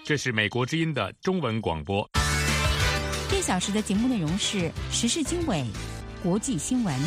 这是美国之音的中文广播。 1小时的节目内容是时事经纬、国际新闻。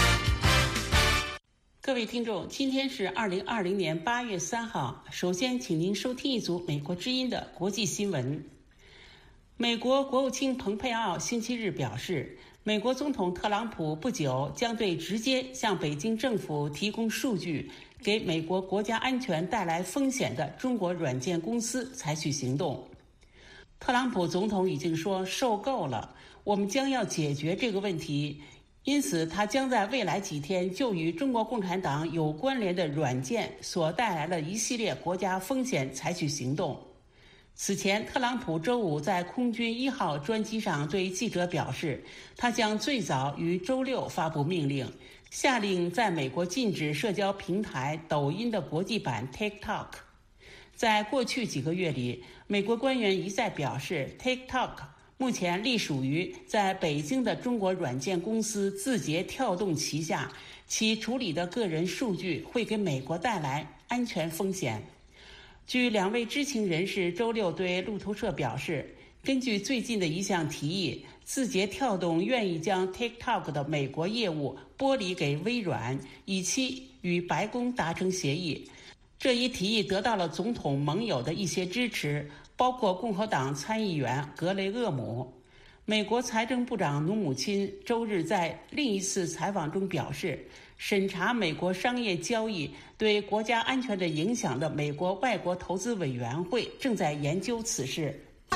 各位听众，今天是2020年8月3号。首先，请您收听一组美国之音的国际新闻。美国国务卿蓬佩奥星期日表示，美国总统特朗普不久将对直接向北京政府提供数据，给美国国家安全带来风险的中国软件公司采取行动。特朗普总统已经说受够了，我们将要解决这个问题，因此他将在未来几天就与中国共产党有关联的软件所带来的一系列国家风险采取行动。此前，特朗普周五在空军1号专机上对记者表示，他将最早于周六发布命令，下令在美国禁止社交平台抖音的国际版 TikTok。 在过去几个月里，美国官员一再表示 TikTok 目前隶属于在北京的中国软件公司字节跳动旗下，其处理的个人数据会给美国带来安全风险。据2位知情人士周六对路透社表示，根据最近的一项提议，字节跳动愿意将 TikTok 的美国业务剥离给微软，以期与白宫达成协议。这一提议得到了总统盟友的一些支持，包括共和党参议员格雷厄姆。美国财政部长努姆钦周日在另一次采访中表示，审查美国商业交易对国家安全的影响的美国外国投资委员会正在研究此事。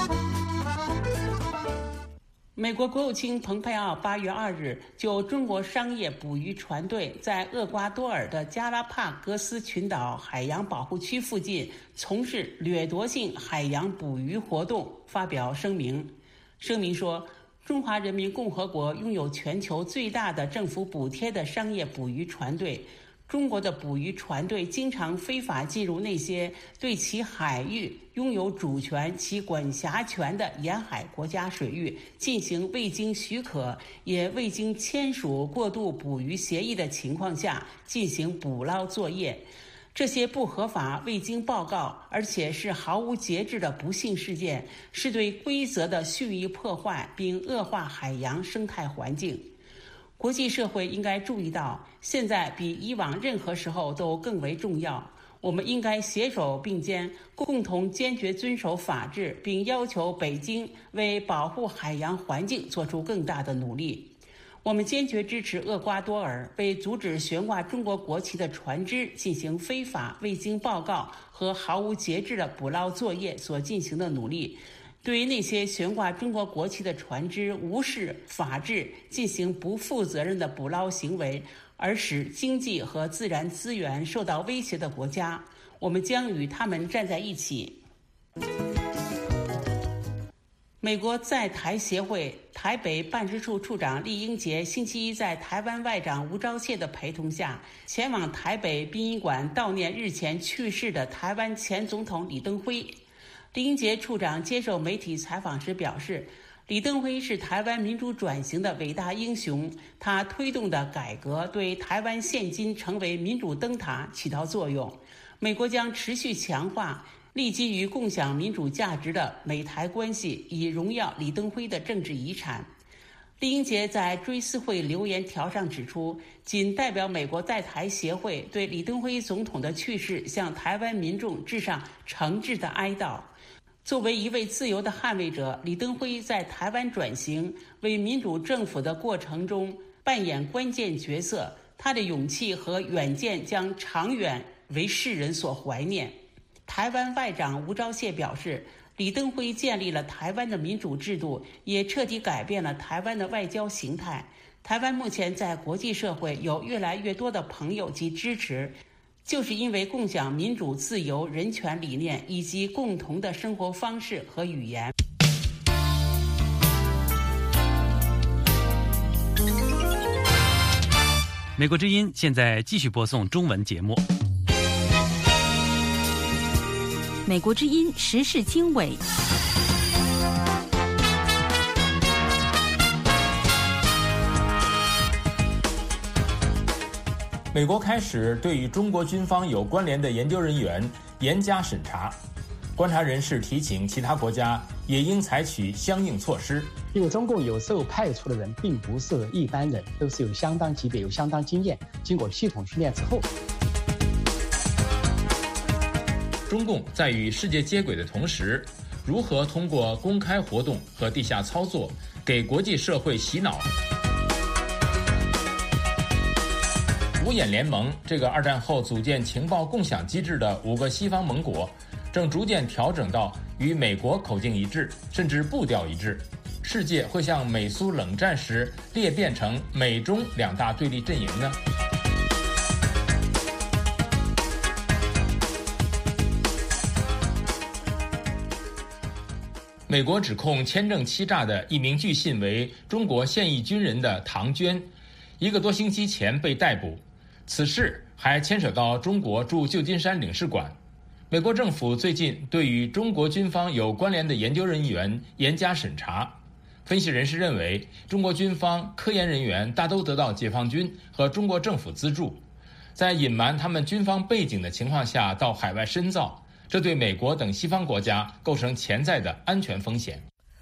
美国国务卿蓬佩奥8月2日就中国商业捕鱼船队在厄瓜多尔的加拉帕戈斯群岛海洋保护区附近从事掠夺性海洋捕鱼活动发表声明。声明说，中华人民共和国拥有全球最大的政府补贴的商业捕鱼船队，中国的捕鱼船队经常非法进入那些对其海域拥有主权、其管辖权的沿海国家水域，进行未经许可也未经签署过度捕鱼协议的情况下进行捕捞作业。这些不合法、未经报告，而且是毫无节制的不幸事件，是对规则的蓄意破坏，并恶化海洋生态环境。国际社会应该注意到，现在比以往任何时候都更为重要。我们应该携手并肩，共同坚决遵守法治，并要求北京为保护海洋环境做出更大的努力。我们坚决支持厄瓜多尔为阻止悬挂中国国旗的船只进行非法、未经报告和毫无节制的捕捞作业所进行的努力。对于那些悬挂中国国旗的船只无视法治、进行不负责任的捕捞行为，而使经济和自然资源受到威胁的国家，我们将与他们站在一起。美国在台协会台北办事处处长厉英杰星期一在台湾外长吴钊燮的陪同下，前往台北殡仪馆悼念日前去世的台湾前总统李登辉。厉英杰处长接受媒体采访时表示，李登辉是台湾民主转型的伟大英雄，他推动的改革对台湾现今成为民主灯塔起到作用。美国将持续强化立基于共享民主价值的美台关系，以荣耀李登辉的政治遗产。厉英杰在追思会留言条上指出，仅代表美国在台协会对李登辉总统的去世向台湾民众致上诚挚的哀悼。作为一位自由的捍卫者，李登辉在台湾转型为民主政府的过程中扮演关键角色，他的勇气和远见将长远为世人所怀念。台湾外长吴钊燮表示，李登辉建立了台湾的民主制度，也彻底改变了台湾的外交形态。台湾目前在国际社会有越来越多的朋友及支持，就是因为共享民主、自由、人权理念以及共同的生活方式和语言。 美国之音现在继续播送中文节目。 美国之音时事经纬。 美国开始对与中国军方有关联的研究人员严加审查。 观察人士提醒其他国家也应采取相应措施。 因为中共有时候派出的人并不是一般人，都是有相当级别、有相当经验，经过系统训练之后。 中共在与世界接轨的同时，如何通过公开活动和地下操作给国际社会洗脑？五眼联盟这个二战后组建情报共享机制的5个西方盟国，正逐渐调整到与美国口径一致，甚至步调一致。世界会像美苏冷战时裂变成美中2大对立阵营呢？美国指控签证欺诈的一名据信为中国现役军人的唐娟，1个多星期前被逮捕。此事还牵扯到中国驻旧金山领事馆。美国政府最近对与中国军方有关联的研究人员严加审查。分析人士认为，中国军方科研人员大都得到解放军和中国政府资助，在隐瞒他们军方背景的情况下到海外深造，这对美国等西方国家构成潜在的安全风险。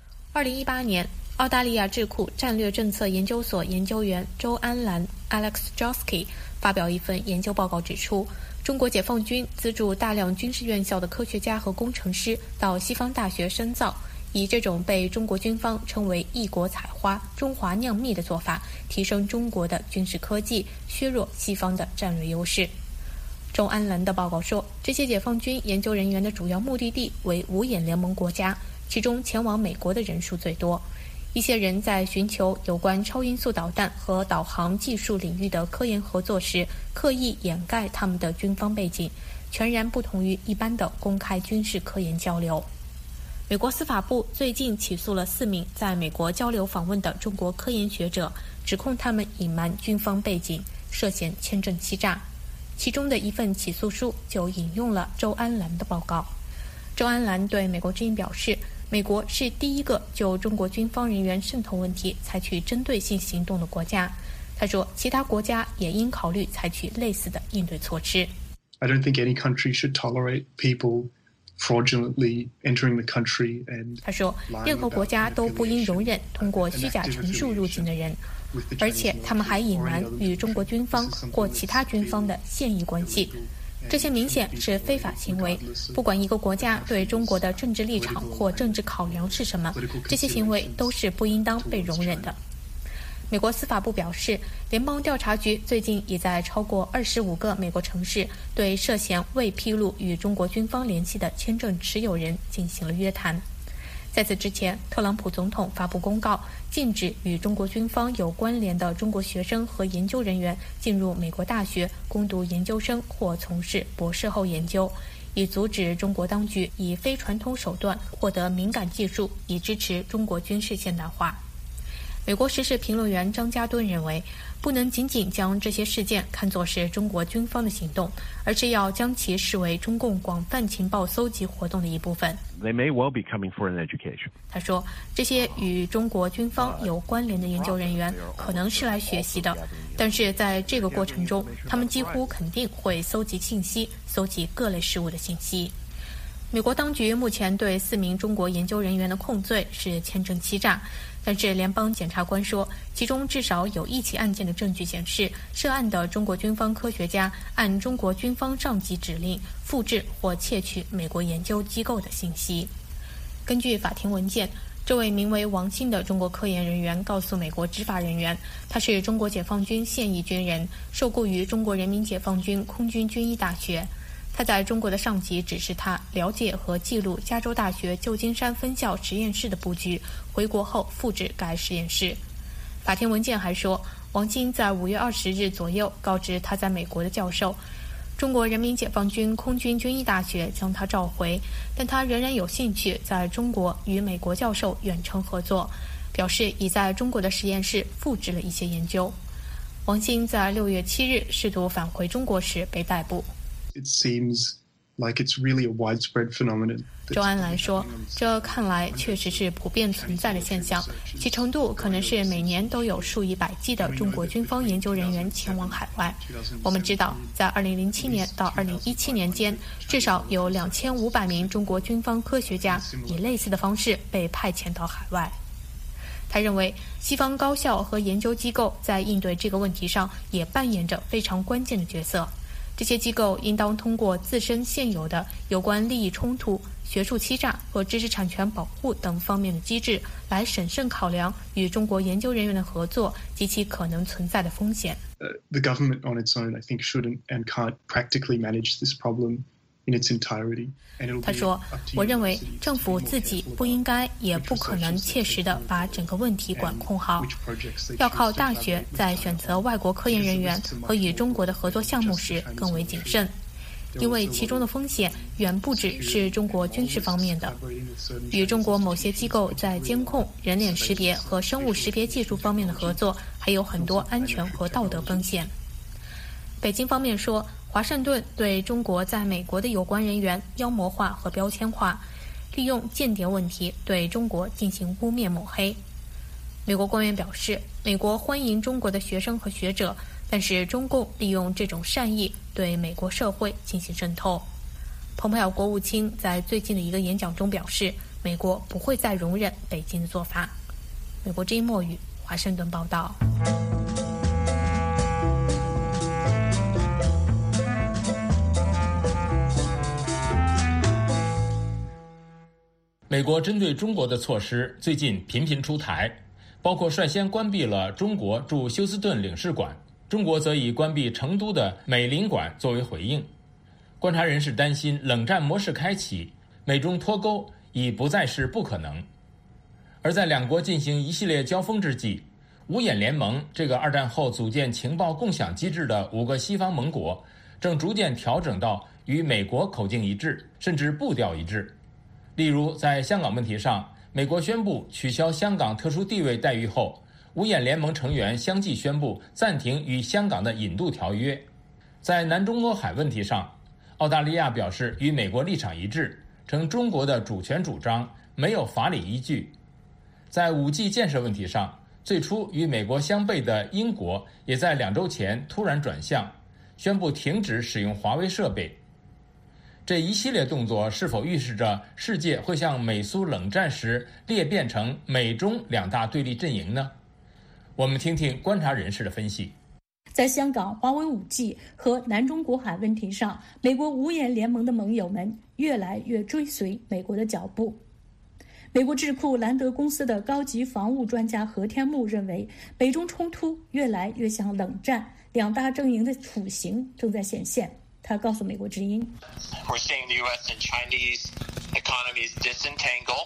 2018年，澳大利亚智库战略政策研究所研究员周安澜 Alex Josky 发表一份研究报告指出，中国解放军资助大量军事院校的科学家和工程师到西方大学深造，以这种被中国军方称为异国采花、中华酿蜜的做法，提升中国的军事科技，削弱西方的战略优势。周安澜的报告说，这些解放军研究人员的主要目的地为五眼联盟国家，其中前往美国的人数最多。一些人在寻求有关超音速导弹和导航技术领域的科研合作时，刻意掩盖他们的军方背景，全然不同于一般的公开军事科研交流。美国司法部最近起诉了4名在美国交流访问的中国科研学者，指控他们隐瞒军方背景，涉嫌签证欺诈。其中的一份起诉书就引用了周安澜的报告。周安澜对美国之音表示，美国是第一个就中国军方人员渗透问题采取针对性行动的国家。他说，其他国家也应考虑采取类似的应对措施。 I don't think any country should tolerate people fraudulently entering the country and 他说，任何国家都不应容忍通过虚假陈述入境的人，而且他们还隐瞒与中国军方或其他军方的现役关系。这些明显是非法行为，不管一个国家对中国的政治立场或政治考量是什么，这些行为都是不应当被容忍的。美国司法部表示，联邦调查局最近已在超过25个美国城市对涉嫌未披露与中国军方联系的签证持有人进行了约谈。在此之前，特朗普总统发布公告，禁止与中国军方有关联的中国学生和研究人员进入美国大学攻读研究生或从事博士后研究，以阻止中国当局以非传统手段获得敏感技术，以支持中国军事现代化。美国时事评论员张家敦认为，不能仅仅将这些事件看作是中国军方的行动，而是要将其视为中共广泛情报搜集活动的一部分。 They may well be coming for an education. 他说，这些与中国军方有关联的研究人员可能是来学习的，但是在这个过程中，他们几乎肯定会搜集信息，搜集各类事物的信息。美国当局目前对4名中国研究人员的控罪是签证欺诈，但是联邦检察官说，其中至少有1起案件的证据显示，涉案的中国军方科学家按中国军方上级指令复制或窃取美国研究机构的信息。根据法庭文件，这位名为王鑫的中国科研人员告诉美国执法人员，他是中国解放军现役军人，受雇于中国人民解放军空军军医大学。他在中国的上级指示他了解和记录加州大学旧金山分校实验室的布局，回国后复制该实验室。法庭文件还说，王鑫在5月20日左右告知他在美国的教授，中国人民解放军空军军医大学将他召回，但他仍然有兴趣在中国与美国教授远程合作，表示已在中国的实验室复制了一些研究。王鑫在6月7日试图返回中国时被逮捕。 It seems like it's really a widespread phenomenon. 周安澜说，这看来确实是普遍存在的现象，其程度可能是每年都有数以百计的中国军方研究人员前往海外。我们知道，在2007年到2017年间，至少有2500名中国军方科学家以类似的方式被派遣到海外。他认为，西方高校和研究机构在应对这个问题上也扮演着非常关键的角色。这些机构应当通过自身现有的有关利益冲突、学术欺诈和知识产权保护等方面的机制，来审慎考量与中国研究人员的合作及其可能存在的风险。 The government on its own, I think, shouldn't and can't practically manage this problem in its entirety. 他说，我认为政府自己不应该也不可能切实地把整个问题管控好，要靠大学在选择外国科研人员和与中国的合作项目时更为谨慎，因为其中的风险远不只是中国军事方面的。与中国某些机构在监控、人脸识别和生物识别技术方面的合作还有很多安全和道德风险。北京方面说，华盛顿对中国在美国的有关人员妖魔化和标签化，利用间谍问题对中国进行污蔑抹黑。美国官员表示，美国欢迎中国的学生和学者，但是中共利用这种善意对美国社会进行渗透。蓬佩奥国务卿在最近的一个演讲中表示，美国不会再容忍北京的做法。美国之音墨语，华盛顿报道。 美国针对中国的措施最近频频出台，包括率先关闭了中国驻休斯顿领事馆，中国则以关闭成都的美领馆作为回应。观察人士担心，冷战模式开启，美中脱钩已不再是不可能。而在两国进行一系列交锋之际，五眼联盟这个二战后组建情报共享机制的5个西方盟国，正逐渐调整到与美国口径一致，甚至步调一致。例如，在香港问题上，美国宣布取消香港特殊地位待遇后，五眼联盟成员相继宣布暂停与香港的引渡条约。在南中国海问题上，澳大利亚表示与美国立场一致，称中国的主权主张没有法理依据。在 5G 建设问题上，最初与美国相悖的英国也在2周前突然转向，宣布停止使用华为设备。这一系列动作是否预示着世界会像美苏冷战时裂变成美中2大对立阵营呢？我们听听观察人士的分析。 在香港、华为 5G 和南中国海问题上，美国五眼联盟的盟友们越来越追随美国的脚步。美国智库兰德公司的高级防务专家何天木认为，美中冲突越来越像冷战，2大阵营的雏形正在显现。他告诉美国之音 We're seeing the US and Chinese economies disentangle.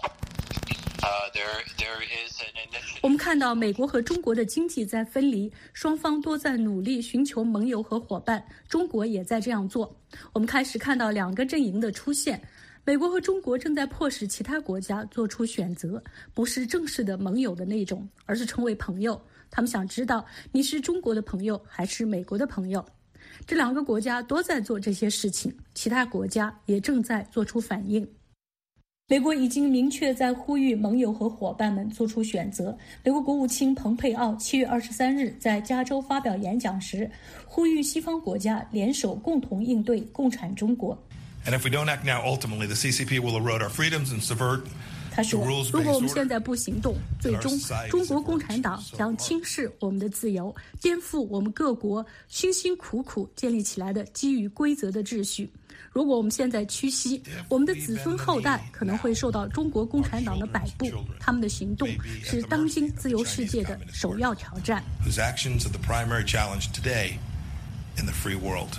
There is an initiative. 我们看到美国和中国的经济在分离，双方都在努力寻求盟友和伙伴，中国也在这样做。我们开始看到2个阵营的出现，美国和中国正在迫使其他国家做出选择，不是正式的盟友的那种，而是成为朋友。他们想知道你是中国的朋友还是美国的朋友。这2个国家都在做这些事情，其他国家也正在做出反应。美国已经明确在呼吁盟友和伙伴们做出选择。美国国务卿蓬佩奥7月23日在加州发表演讲时，呼吁西方国家联手共同应对共产中国。 And if we don't act now, ultimately the CCP will erode our freedoms and subvert 他说，如果我们现在不行动，最终中国共产党将轻视我们的自由，颠覆我们各国辛辛苦苦建立起来的基于规则的秩序。如果我们现在屈膝，我们的子孙后代可能会受到中国共产党的摆布。他们的行动是当今自由世界的首要挑战。 Whose actions are the primary challenge today in the free world.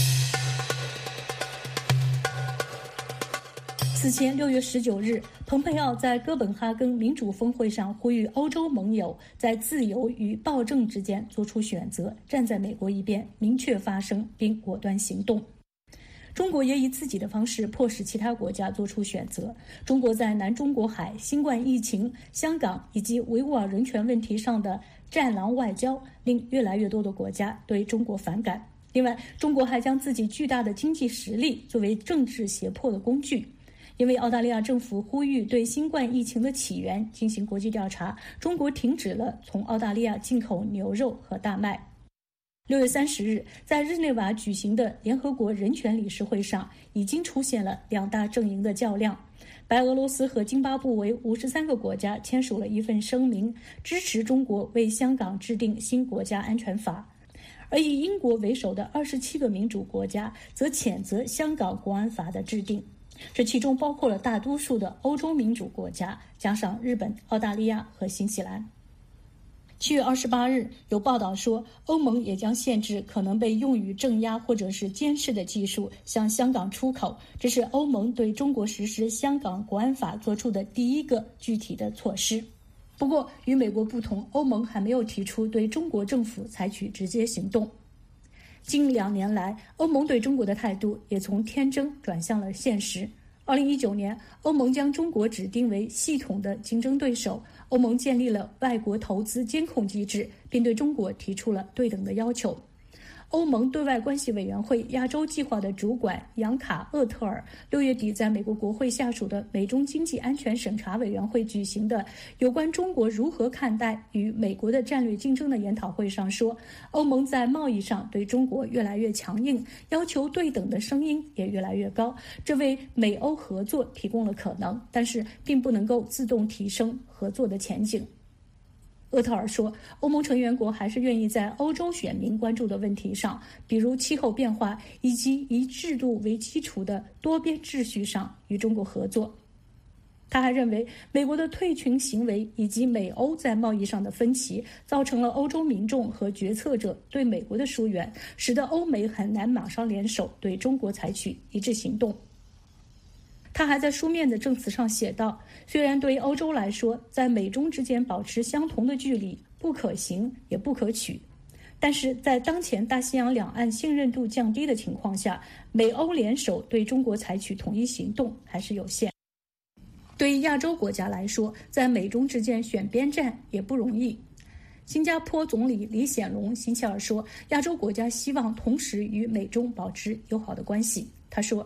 此前6月19日，蓬佩奥在哥本哈根民主峰会上呼吁欧洲盟友在自由与暴政之间做出选择，站在美国一边，明确发声并果断行动。中国也以自己的方式迫使其他国家做出选择。中国在南中国海、新冠疫情、香港以及维吾尔人权问题上的战狼外交，令越来越多的国家对中国反感。 另外，中国还将自己巨大的经济实力作为政治胁迫的工具。因为澳大利亚政府呼吁对新冠疫情的起源进行国际调查，中国停止了从澳大利亚进口牛肉和大麦。6月30日，在日内瓦举行的联合国人权理事会上，已经出现了两大阵营的较量。白俄罗斯和津巴布韦53个国家签署了一份声明，支持中国为香港制定新国家安全法，而以英国为首的27个民主国家则谴责香港国安法的制定。这其中包括了大多数的欧洲民主国家，加上日本、澳大利亚和新西兰。7月28日，有报道说，欧盟也将限制可能被用于镇压或者是监视的技术向香港出口。这是欧盟对中国实施香港国安法做出的第一个具体的措施。不过，与美国不同，欧盟还没有提出对中国政府采取直接行动。近2年来，欧盟对中国的态度也从天真转向了现实。2019年，欧盟将中国指定为系统的竞争对手。欧盟建立了外国投资监控机制，并对中国提出了对等的要求。欧盟对外关系委员会亚洲计划的主管杨卡厄特尔6月底在美国国会下属的美中经济安全审查委员会举行的有关中国如何看待与美国的战略竞争的研讨会上说，欧盟在贸易上对中国越来越强硬，要求对等的声音也越来越高，这为美欧合作提供了可能，但是并不能够自动提升合作的前景。厄特尔说，欧盟成员国还是愿意在欧洲选民关注的问题上，比如气候变化以及以制度为基础的多边秩序上与中国合作。他还认为，美国的退群行为以及美欧在贸易上的分歧，造成了欧洲民众和决策者对美国的疏远，使得欧美很难马上联手对中国采取一致行动。他还在书面的证词上写道，虽然对欧洲来说，在美中之间保持相同的距离不可行也不可取，但是在当前大西洋两岸信任度降低的情况下，美欧联手对中国采取统一行动还是有限。对于亚洲国家来说，在美中之间选边站也不容易。新加坡总理李显龙星期二说，亚洲国家希望同时与美中保持友好的关系。他说，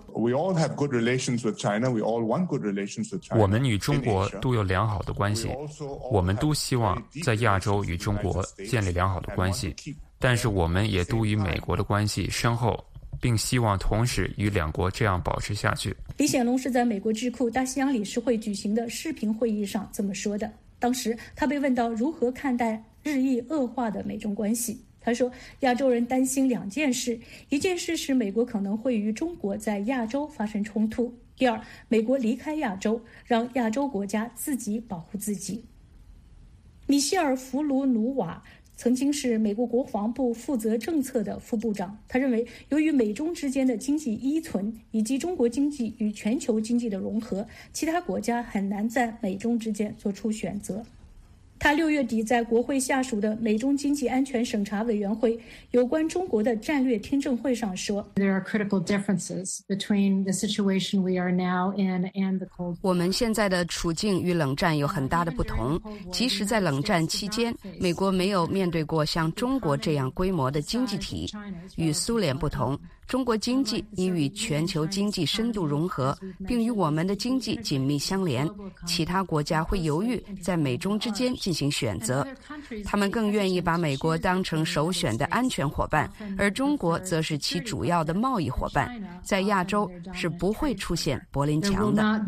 我们与中国都有良好的关系，我们都希望在亚洲与中国建立良好的关系，但是我们也都与美国的关系深厚，并希望同时与两国这样保持下去。 李显龙是在美国智库大西洋理事会举行的视频会议上这么说的。当时他被问到如何看待日益恶化的美中关系，他说，亚洲人担心2件事，一件事是美国可能会与中国在亚洲发生冲突，第二，美国离开亚洲，让亚洲国家自己保护自己。米歇尔·弗卢努瓦曾经是美国国防部负责政策的副部长，他认为，由于美中之间的经济依存以及中国经济与全球经济的融合，其他国家很难在美中之间做出选择。他6月底在国会下属的美中经济安全审查委员会有关中国的战略听证会上说， 我们现在的处境与冷战有很大的不同。即使在冷战期间，美国没有面对过像中国这样规模的经济体。与苏联不同，中国经济已与全球经济深度融合，并与我们的经济紧密相连。其他国家会犹豫在美中之间进行选择，他们更愿意把美国当成首选的安全伙伴，而中国则是其主要的贸易伙伴。在亚洲是不会出现柏林墙的。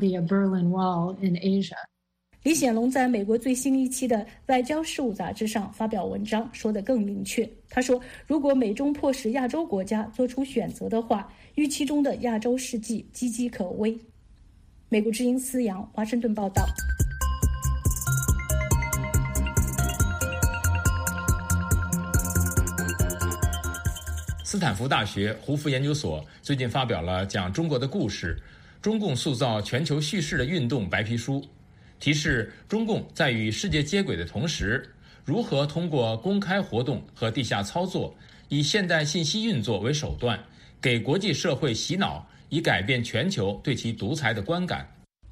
李显龙在美国最新一期的《外交事务》杂志上发表文章，说得更明确。他说，如果美中迫使亚洲国家做出选择的话，预期中的亚洲世纪岌岌可危。美国之音思阳，华盛顿报道。 斯坦福大学胡佛研究所最近发表了讲中国的故事，中共塑造全球叙事的运动白皮书，提示中共在与世界接轨的同时，如何通过公开活动和地下操作，以现代信息运作为手段，给国际社会洗脑，以改变全球对其独裁的观感。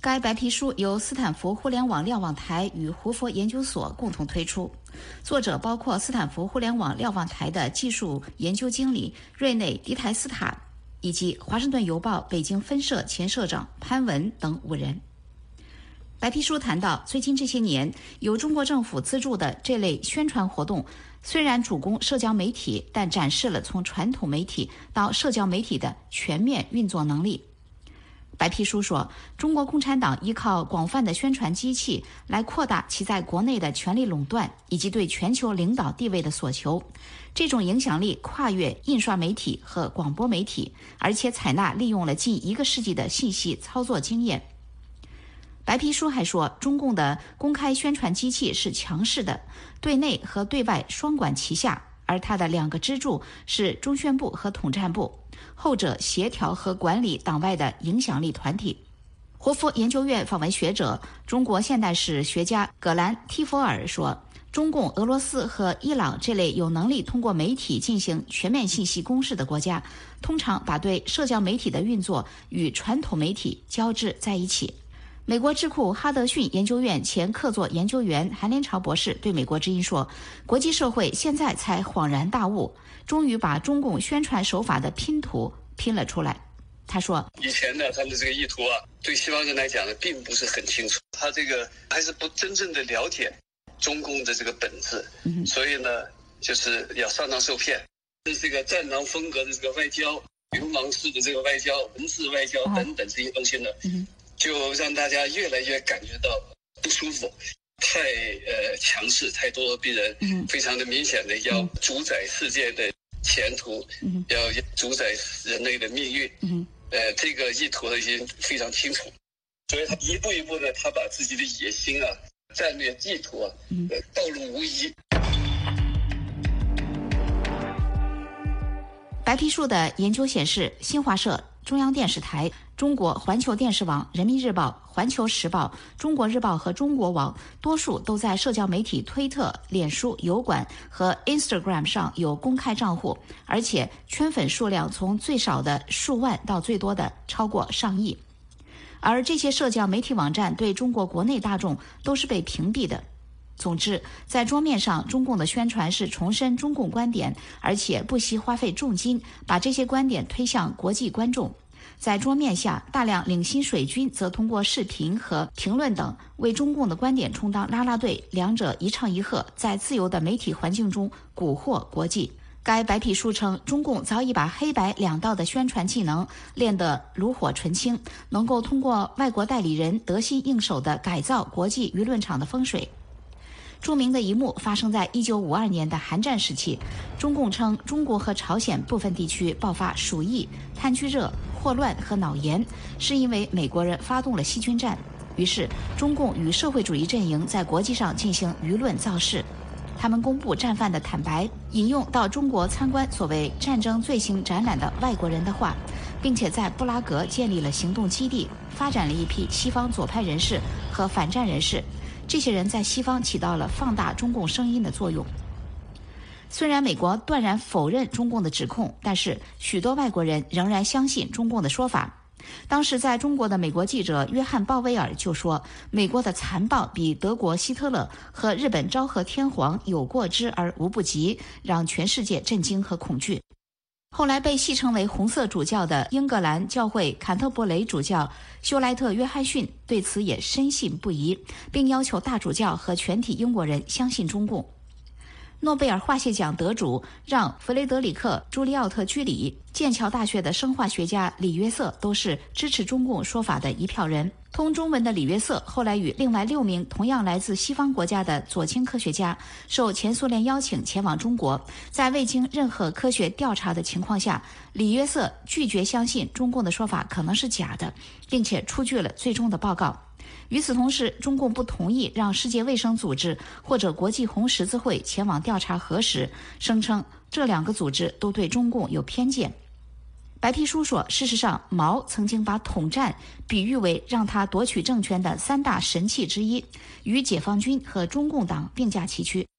该白皮书由斯坦福互联网瞭望台与胡佛研究所共同推出，作者包括斯坦福互联网瞭望台的技术研究经理瑞内·迪台斯塔，以及华盛顿邮报北京分社前社长潘文等5人。白皮书谈到，最近这些年由中国政府资助的这类宣传活动，虽然主攻社交媒体，但展示了从传统媒体到社交媒体的全面运作能力。白皮书说，中国共产党依靠广泛的宣传机器来扩大其在国内的权力垄断以及对全球领导地位的所求，这种影响力跨越印刷媒体和广播媒体，而且采纳利用了近1个世纪的信息操作经验。白皮书还说，中共的公开宣传机器是强势的，对内和对外双管齐下，而它的2个支柱是中宣部和统战部，后者协调和管理党外的影响力团体。胡佛研究院访问学者、中国现代史学家葛兰·提佛尔说，中共、俄罗斯和伊朗这类有能力通过媒体进行全面信息攻势的国家，通常把对社交媒体的运作与传统媒体交织在一起。美国智库哈德逊研究院前客座研究员韩连朝博士对美国之音说，国际社会现在才恍然大悟，终于把中共宣传手法的拼图拼了出来。他说， 以前呢，他们的这个意图对西方人来讲呢，并不是很清楚，他这个还是不真正的了解中共的这个本质，所以呢，就是要上当受骗，这个战狼风格的这个外交、流氓式的这个外交、文字外交等等这些东西呢，就让大家越来越感觉到不舒服，太强势，太咄咄逼人，非常的明显的要主宰世界的前途，要主宰人类的命运，这个意图已经非常清楚，所以他一步一步的，他把自己的野心战略意图暴露无遗。 白皮书的研究显示，新华社、中央电视台、中国环球电视网、人民日报、环球时报、中国日报和中国网多数都在社交媒体推特、脸书、油管和 Instagram 上有公开账户，而且圈粉数量从最少的数万到最多的超过上亿。而这些社交媒体网站对中国国内大众都是被屏蔽的。总之，在桌面上，中共的宣传是重申中共观点，而且不惜花费重金把这些观点推向国际观众。在桌面下，大量领薪水军则通过视频和评论等为中共的观点充当啦啦队，两者一唱一和，在自由的媒体环境中蛊惑国际。该白皮书称，中共早已把黑白两道的宣传技能练得炉火纯青，能够通过外国代理人得心应手地改造国际舆论场的风水。著名的一幕发生在1952年的韩战时期，中共称中国和朝鲜部分地区爆发鼠疫、炭疽热、霍乱和脑炎，是因为美国人发动了细菌战。于是，中共与社会主义阵营在国际上进行舆论造势。他们公布战犯的坦白，引用到中国参观所谓战争罪行展览的外国人的话，并且在布拉格建立了行动基地，发展了一批西方左派人士和反战人士。这些人在西方起到了放大中共声音的作用。虽然美国断然否认中共的指控，但是许多外国人仍然相信中共的说法。当时在中国的美国记者约翰·鲍威尔就说，美国的残暴比德国希特勒和日本昭和天皇有过之而无不及，让全世界震惊和恐惧。后来被戏称为红色主教的英格兰教会坎特伯雷主教休莱特·约翰逊对此也深信不疑，并要求大主教和全体英国人相信中共。诺贝尔化学奖得主让·弗雷德里克·朱利奥特·居里、剑桥大学的生化学家李约瑟都是支持中共说法的一票人。通中文的李约瑟后来与另外6名同样来自西方国家的左倾科学家受前苏联邀请前往中国，在未经任何科学调查的情况下，李约瑟拒绝相信中共的说法可能是假的，并且出具了最终的报告。与此同时，中共不同意让世界卫生组织或者国际红十字会前往调查核实，声称这2个组织都对中共有偏见。白皮书说，事实上，毛曾经把统战比喻为让他夺取政权的3大神器之一，与解放军和中共党并驾齐驱。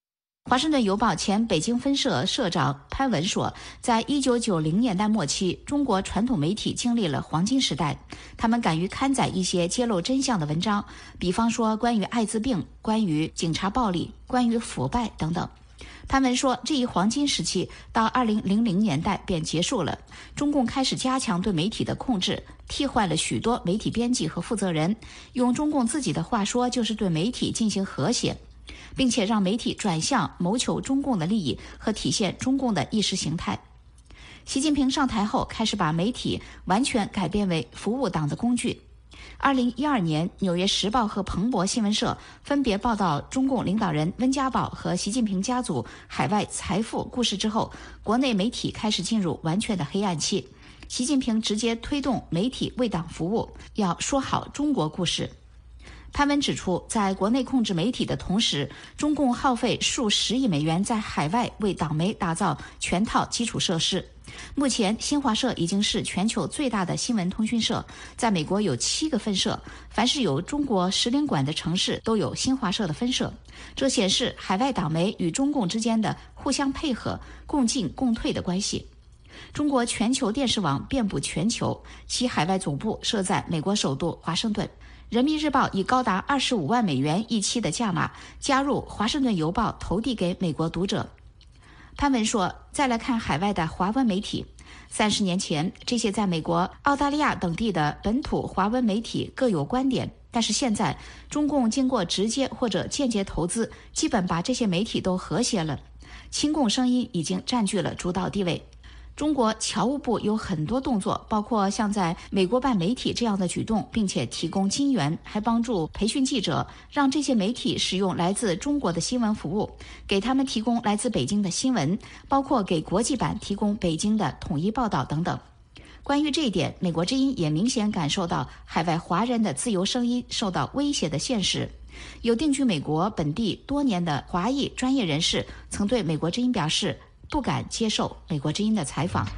华盛顿邮报前北京分社社长潘文说，在1990年代末期，中国传统媒体经历了黄金时代，他们敢于刊载一些揭露真相的文章，比方说关于艾滋病、关于警察暴力、关于腐败等等。潘文说，这一黄金时期到2000年代便结束了，中共开始加强对媒体的控制，替换了许多媒体编辑和负责人，用中共自己的话说，就是对媒体进行和谐，并且让媒体转向谋求中共的利益和体现中共的意识形态。习近平上台后，开始把媒体完全改变为服务党的工具。2012年，《纽约时报》和彭博新闻社分别报道中共领导人温家宝和习近平家族海外财富故事之后，国内媒体开始进入完全的黑暗期。习近平直接推动媒体为党服务，要说好中国故事。潘文指出，在国内控制媒体的同时，中共耗费数十亿美元在海外为党媒打造全套基础设施。目前，新华社已经是全球最大的新闻通讯社，在美国有7个分社，凡是有中国使领馆的城市都有新华社的分社。这显示海外党媒与中共之间的互相配合、共进共退的关系。中国全球电视网遍布全球，其海外总部设在美国首都华盛顿。人民日报以高达25万美元一期的价码加入华盛顿邮报，投递给美国读者。潘文说，再来看海外的华文媒体，30年前，这些在美国、澳大利亚等地的本土华文媒体各有观点，但是现在，中共经过直接或者间接投资，基本把这些媒体都和谐了，亲共声音已经占据了主导地位。中国侨务部有很多动作，包括像在美国办媒体这样的举动，并且提供金援，还帮助培训记者，让这些媒体使用来自中国的新闻服务，给他们提供来自北京的新闻，包括给国际版提供北京的统一报道等等。关于这一点，美国之音也明显感受到海外华人的自由声音受到威胁的现实。有定居美国本地多年的华裔专业人士曾对美国之音表示，不敢接受美国之音的采访。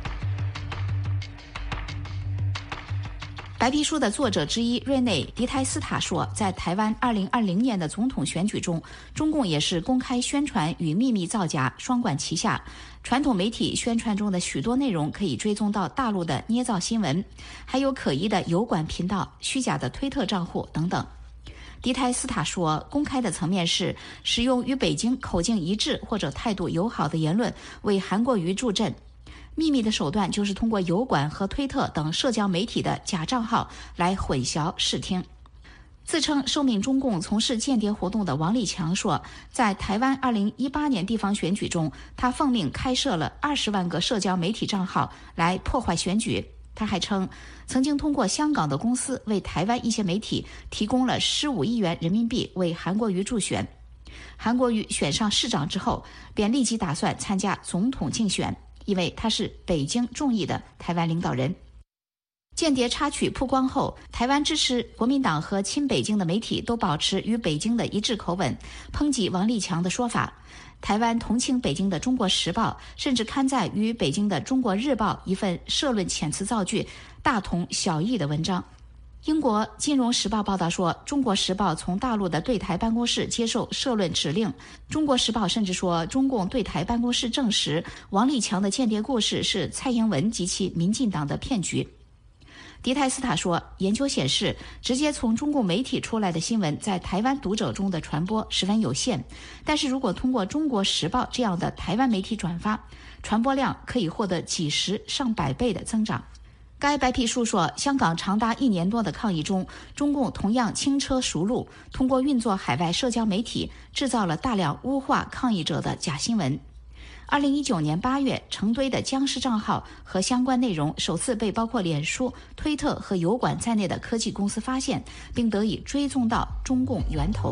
白皮书的作者之一瑞内·迪泰斯塔说，在台湾2020年的总统选举中，中共也是公开宣传与秘密造假双管齐下。传统媒体宣传中的许多内容可以追踪到大陆的捏造新闻，还有可疑的油管频道、虚假的推特账户等等。迪泰斯塔说，公开的层面是使用与北京口径一致或者态度友好的言论为韩国瑜助阵，秘密的手段就是通过油管和推特等社交媒体的假账号来混淆视听。自称受命中共从事间谍活动的王立强说，在台湾2018年地方选举中，他奉命开设了20万个社交媒体账号来破坏选举。他还称，曾经通过香港的公司为台湾一些媒体提供了15亿元人民币为韩国瑜助选。韩国瑜选上市长之后，便立即打算参加总统竞选，因为他是北京众议的台湾领导人。间谍插曲曝光后，台湾支持国民党和亲北京的媒体都保持与北京的一致口吻，抨击王立强的说法。台湾同情北京的《中国时报》甚至刊载与北京的《中国日报》一份社论遣词造句大同小异的文章。英国《金融时报》报道说，《中国时报》从大陆的对台办公室接受社论指令。《中国时报》甚至说，中共对台办公室证实王立强的间谍故事是蔡英文及其民进党的骗局。迪泰斯塔说，研究显示，直接从中共媒体出来的新闻在台湾读者中的传播十分有限，但是如果通过《中国时报》这样的台湾媒体转发，传播量可以获得几十上百倍的增长。该白皮书说，香港长达1年多的抗议中，中共同样轻车熟路，通过运作海外社交媒体，制造了大量污化抗议者的假新闻。2019年8月，成堆的僵尸账号和相关内容首次被包括脸书、推特和油管在内的科技公司发现，并得以追踪到中共源头。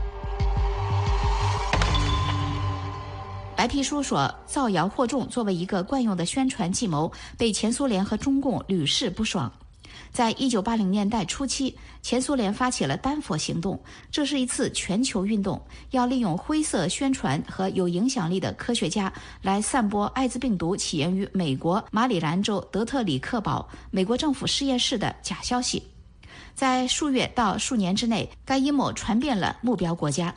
白皮书说，造谣惑众作为一个惯用的宣传计谋，被前苏联和中共屡试不爽。在1980年代初期，前苏联发起了丹佛行动，这是一次全球运动，要利用灰色宣传和有影响力的科学家来散播艾滋病毒起源于美国马里兰州德特里克堡美国政府实验室的假消息。在数月到数年之内，该阴谋传遍了目标国家。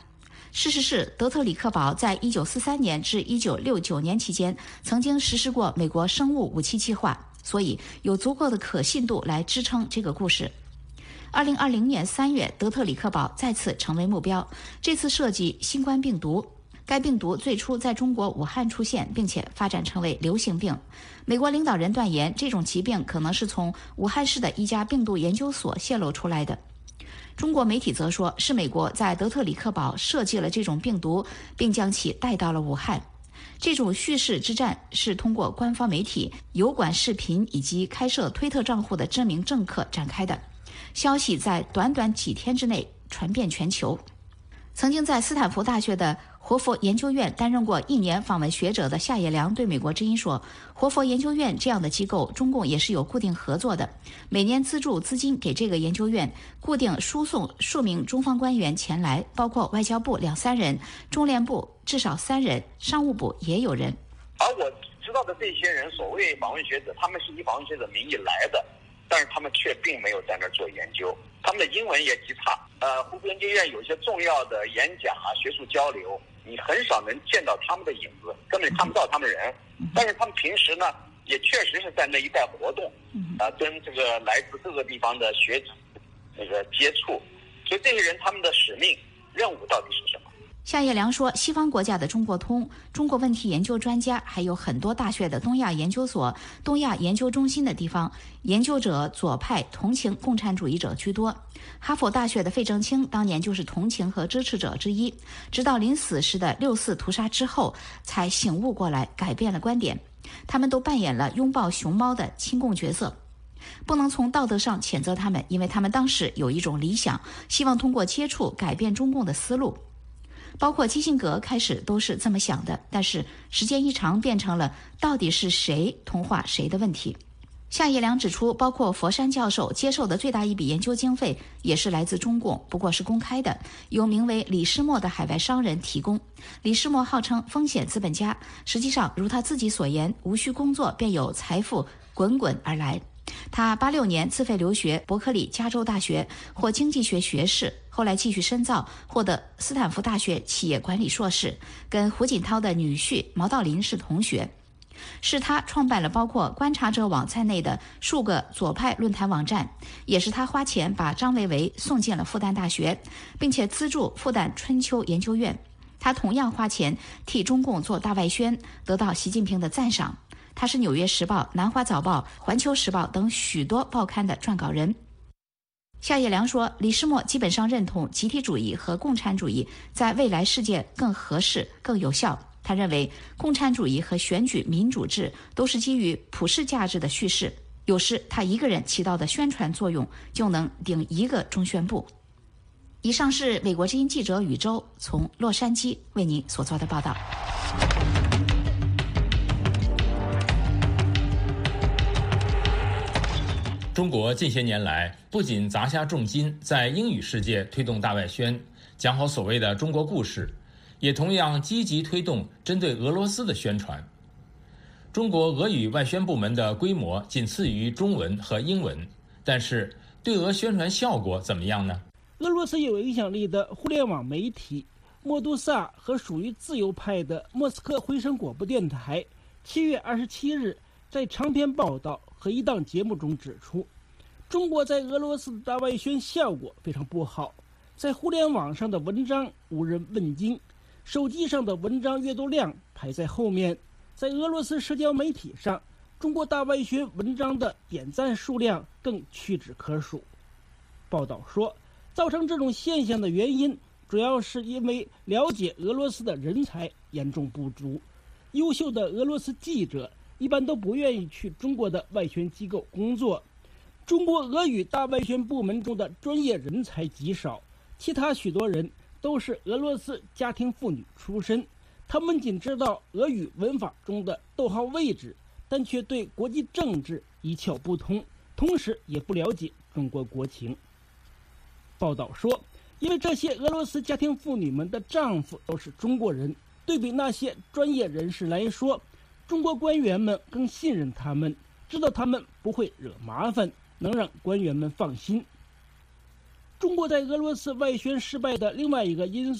事实是，德特里克堡在1943年至1969年期间曾经实施过美国生物武器计划，所以有足够的可信度来支撑这个故事。2020年3月，德特里克堡再次成为目标，这次涉及新冠病毒。该病毒最初在中国武汉出现，并且发展成为流行病。美国领导人断言，这种疾病可能是从武汉市的一家病毒研究所泄露出来的。中国媒体则说，是美国在德特里克堡设计了这种病毒，并将其带到了武汉。这种叙事之战是通过官方媒体、油管视频以及开设推特账户的知名政客展开的。消息在短短几天之内传遍全球。曾经在斯坦福大学的活佛研究院担任过1年访问学者的夏野良对美国之音说，活佛研究院这样的机构中共也是有固定合作的，每年资助资金给这个研究院，固定输送数名中方官员前来，包括外交部2-3人，中联部至少3人，商务部也有人。 而我知道的这些人，所谓访问学者，他们是以访问学者名义来的，但是他们却并没有在那儿做研究，他们的英文也极差。胡佛研究院有些重要的演讲啊、学术交流，你很少能见到他们的影子，根本看不到他们人。但是他们平时呢，也确实是在那一带活动，跟这个来自各个地方的学者那个接触。所以这些人他们的使命任务到底是什么？ 夏叶良说，西方国家的中国通、中国问题研究专家，还有很多大学的东亚研究所、东亚研究中心的地方，研究者左派同情共产主义者居多。哈佛大学的费正清当年就是同情和支持者之一，直到临死时的6·4屠杀之后才醒悟过来，改变了观点。他们都扮演了拥抱熊猫的亲共角色。不能从道德上谴责他们，因为他们当时有一种理想，希望通过接触改变中共的思路。包括基辛格开始都是这么想的，但是时间一长变成了到底是谁同化谁的问题。夏叶良指出，包括佛山教授接受的最大一笔研究经费也是来自中共，不过是公开的，由名为李世默的海外商人提供。李世默号称风险资本家，实际上如他自己所言，无需工作便有财富滚滚而来。他86年自费留学伯克利加州大学，获经济学学士，后来继续深造，获得斯坦福大学企业管理硕士，跟胡锦涛的女婿毛道林是同学。是他创办了包括观察者网在内的数个左派论坛网站，也是他花钱把张维为送进了复旦大学，并且资助复旦春秋研究院。他同样花钱替中共做大外宣，得到习近平的赞赏。他是《纽约时报》、《南华早报》、《环球时报》等许多报刊的撰稿人。夏叶良说，李世默基本上认同集体主义和共产主义在未来世界更合适、更有效。他认为共产主义和选举民主制都是基于普世价值的叙事，有时他一个人起到的宣传作用就能顶一个中宣部。以上是美国之音记者宇宙从洛杉矶为您所做的报道。 中国近些年来不仅砸下重金在英语世界推动大外宣，讲好所谓的中国故事，也同样积极推动针对俄罗斯的宣传。中国俄语外宣部门的规模仅次于中文和英文，但是对俄宣传效果怎么样呢？ 俄罗斯有影响力的互联网媒体莫杜萨和属于自由派的莫斯科回声广播电台7月27日在长篇报道和一档节目中指出，中国在俄罗斯的大外宣效果非常不好，在互联网上的文章无人问津，手机上的文章阅读量排在后面，在俄罗斯社交媒体上，中国大外宣文章的点赞数量更屈指可数。报道说，造成这种现象的原因主要是因为了解俄罗斯的人才严重不足，优秀的俄罗斯记者一般都不愿意去中国的外宣机构工作。中国俄语大外宣部门中的专业人才极少，其他许多人都是俄罗斯家庭妇女出身，他们仅知道俄语文法中的逗号位置，但却对国际政治一窍不通，同时也不了解中国国情。报道说，因为这些俄罗斯家庭妇女们的丈夫都是中国人，对比那些专业人士来说，中国官员们更信任他们，知道他们不会惹麻烦，能让官员们放心。中国在俄罗斯外宣失败的另外一个因素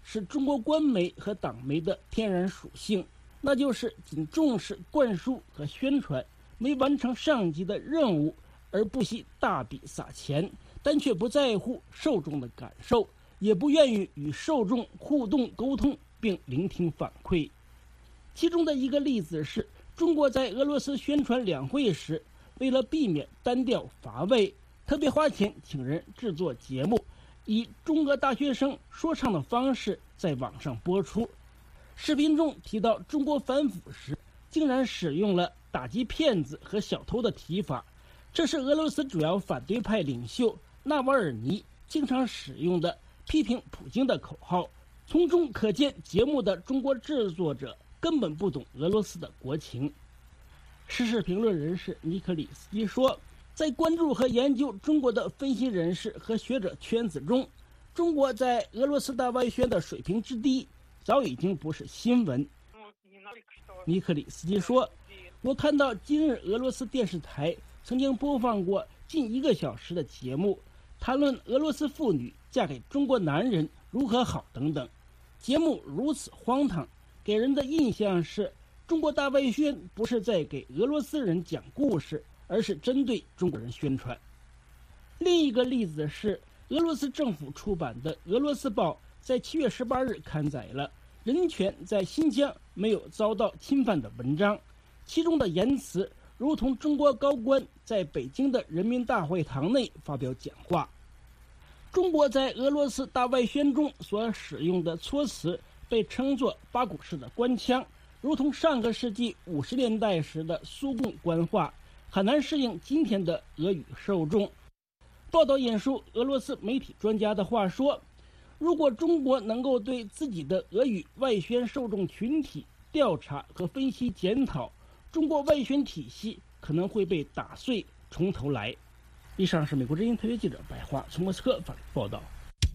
是中国官媒和党媒的天然属性，那就是仅重视灌输和宣传，没完成上级的任务，而不惜大笔撒钱，但却不在乎受众的感受，也不愿意与受众互动沟通并聆听反馈。其中的一个例子是，中国在俄罗斯宣传两会时，为了避免单调乏味，特别花钱请人制作节目，以中俄大学生说唱的方式在网上播出。视频中提到中国反腐时，竟然使用了打击骗子和小偷的提法，这是俄罗斯主要反对派领袖纳瓦尔尼经常使用的批评普京的口号。从中可见，节目的中国制作者根本不懂俄罗斯的国情。时事评论人士尼克里斯基说，在关注和研究中国的分析人士和学者圈子中，中国在俄罗斯大外宣的水平之低早已经不是新闻。尼克里斯基说，我看到今日俄罗斯电视台曾经播放过近1个小时的节目，谈论俄罗斯妇女嫁给中国男人如何好等等。节目如此荒唐，给人的印象是中国大外宣不是在给俄罗斯人讲故事，而是针对中国人宣传。另一个例子是，俄罗斯政府出版的《俄罗斯报》在7月18日刊载了人权在新疆没有遭到侵犯的文章，其中的言辞如同中国高官在北京的人民大会堂内发表讲话。中国在俄罗斯大外宣中所使用的措辞被称作八股式的官腔，如同上个世纪50年代时的苏共官话，很难适应今天的俄语受众。报道引述俄罗斯媒体专家的话说，如果中国能够对自己的俄语外宣受众群体调查和分析检讨，中国外宣体系可能会被打碎，从头来。以上是美国之音特约记者白桦从莫斯科发来报道。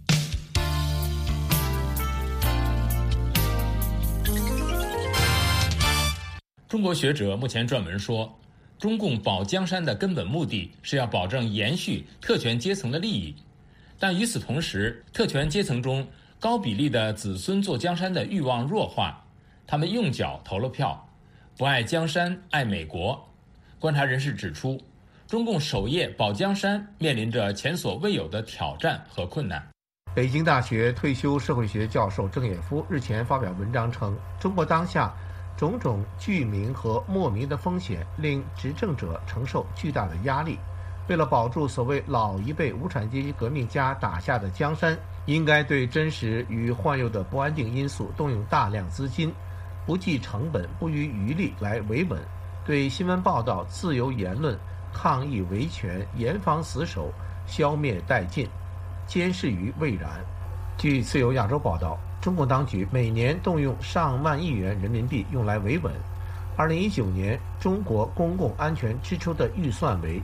中国学者目前撰文说，中共保江山的根本目的是要保证延续特权阶层的利益，但与此同时，特权阶层中高比例的子孙做江山的欲望弱化，他们用脚投了票，不爱江山爱美国。观察人士指出，中共守业保江山面临着前所未有的挑战和困难。 北京大学退休社会学教授郑也夫日前发表文章称，中国当下种种具名和莫名的风险令执政者承受巨大的压力，为了保住所谓老一辈无产阶级革命家打下的江山，应该对真实与幻佑的不安定因素动用大量资金，不计成本不遗余力来维稳，对新闻报道、自由言论、抗议维权严防死守，消灭殆尽，监视于未然。据自由亚洲报道，中共当局每年动用上万亿元人民币用来维稳。2019年，中国公共安全支出的预算为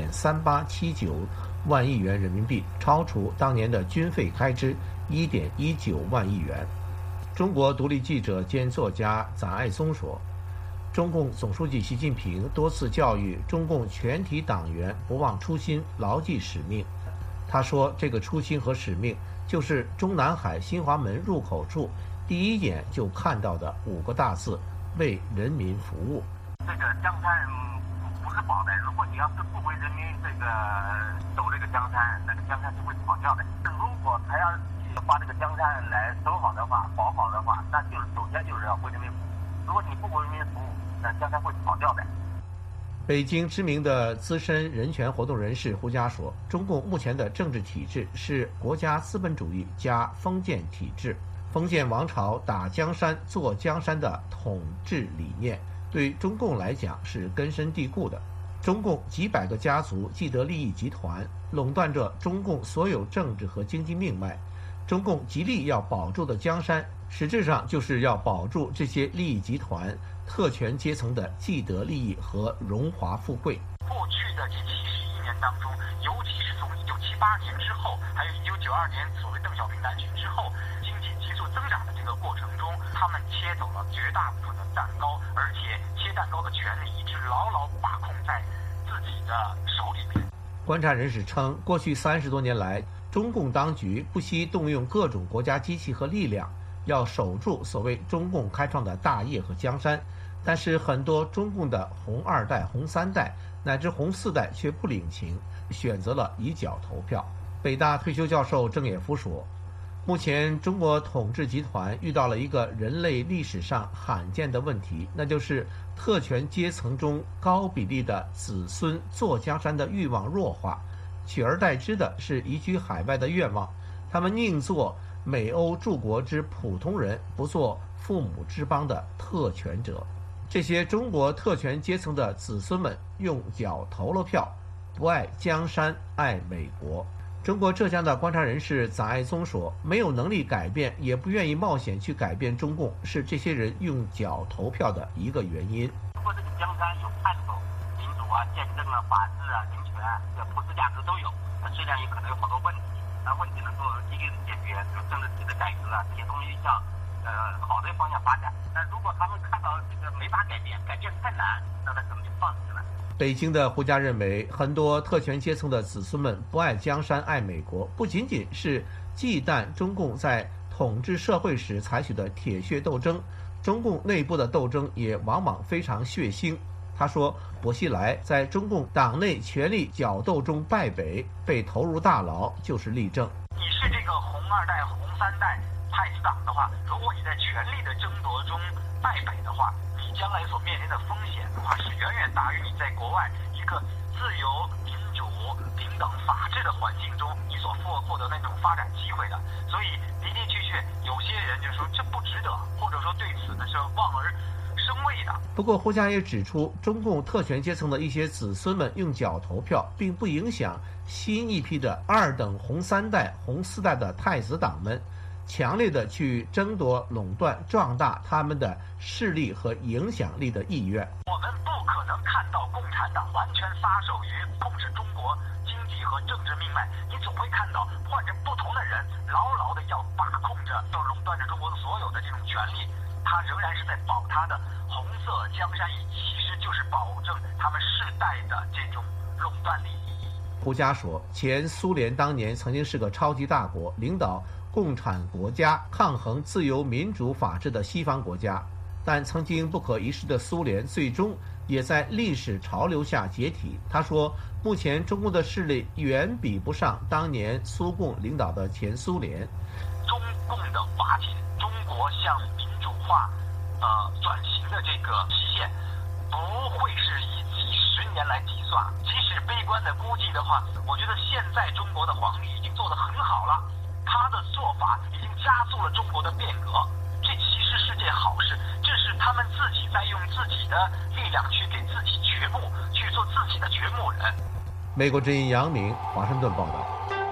1.3879万亿元人民币，超出当年的军费开支1.19万亿元。中国独立记者兼作家载爱松说，中共总书记习近平多次教育中共全体党员不忘初心，牢记使命。他说，这个初心和使命就是中南海新华门入口处第一眼就看到的5个大字：为人民服务。 这个江山不是保的，如果你要是不为人民守这个江山，那个江山就会跑掉的。如果还要把这个江山来守好的话、保好的话，那就是首先就是要为人民服务。如果你不为人民服务，那江山会跑掉的。 北京知名的资深人权活动人士胡佳说，中共目前的政治体制是国家资本主义加封建体制，封建王朝打江山做江山的统治理念对中共来讲是根深蒂固的。中共几百个家族既得利益集团垄断着中共所有政治和经济命脉，中共极力要保住的江山，实质上就是要保住这些利益集团、特权阶层的既得利益和荣华富贵。 过去的这71年当中，尤其是从1978年之后，还有1992年所谓邓小平南巡之后，经济急速增长的这个过程中，他们切走了绝大部分的蛋糕，而且切蛋糕的权利一直牢牢把控在自己的手里面。 观察人士称，过去30多年来，中共当局不惜动用各种国家机器和力量， 要守住所谓中共开创的大业和江山，但是很多中共的红2代、红3代乃至红4代却不领情，选择了以脚投票。北大退休教授郑也夫说，目前中国统治集团遇到了一个人类历史上罕见的问题，那就是特权阶层中高比例的子孙坐江山的欲望弱化，取而代之的是移居海外的愿望。他们宁做美欧诸国之普通人，不做父母之邦的特权者。这些中国特权阶层的子孙们用脚投了票，不爱江山爱美国。中国浙江的观察人士杂爱宗说，没有能力改变，也不愿意冒险去改变中共，是这些人用脚投票的一个原因。 如果这个江山有盼头，民主啊、宪政啊、法治啊、人权啊，普世价值都有，虽然也可能有好多问题，但问题能够一个人解决，政治体制改革啊，这些东西向好的方向发展。但如果他们看到这个没法改变，改变太难，那他可能就放弃了。 北京的胡家认为，很多特权阶层的子孙们不爱江山爱美国，不仅仅是忌惮中共在统治社会时采取的铁血斗争，中共内部的斗争也往往非常血腥。他说，薄熙来在中共党内权力角斗中败北，被投入大牢就是例证。 你是这个红2代、红3代太子党的话，如果你在权力的争夺中败北的话，你将来所面临的风险的话，是远远大于你在国外一个自由、民主、平等、法治的环境中你所获得那种发展机会的。所以的的确确，有些人就说这不值得，或者说对此呢是望而生畏的。 不过胡家也指出，中共特权阶层的一些子孙们用脚投票，并不影响新一批的2等红3代、红4代的太子党们强烈的去争夺、垄断、壮大他们的势力和影响力的意愿。 我们不可能看到共产党完全撒手于控制中国经济和政治命脉，你总会看到换着不同的人牢牢的要把控着、要垄断着中国的所有的这种权利，他仍然是在保他的红色江山义，其实就是保证他们世代的这种垄断利益。 胡家说，前苏联当年曾经是个超级大国，领导共产国家抗衡自由民主法治的西方国家，但曾经不可一世的苏联最终也在历史潮流下解体。他说，目前中共的势力远比不上当年苏共领导的前苏联。 中共的瓦解，中国向民主化转型的这个期限不会是以几10年来计算。即使悲观的估计的话，我觉得现在中国的皇帝已经做得很好了，他的做法已经加速了中国的变革，这其实是件好事。这是他们自己在用自己的力量去给自己掘墓，去做自己的掘墓人。 美国之音杨明，华盛顿报道。